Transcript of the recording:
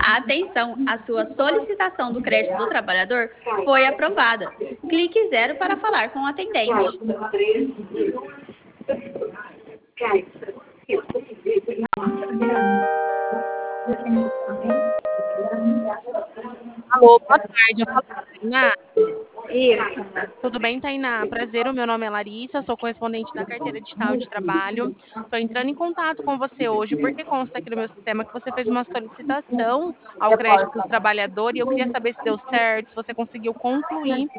Atenção, a sua solicitação do crédito do trabalhador foi aprovada. Clique zero para falar com o atendente. Alô, boa tarde. Eu falo com a Tainá. Isso. Tudo bem, Tainá? Prazer, o meu nome é Larissa, sou correspondente da carteira digital de trabalho. Estou entrando em contato com você hoje porque consta aqui no meu sistema que você fez uma solicitação ao crédito do trabalhador e eu queria saber se deu certo, se você conseguiu concluir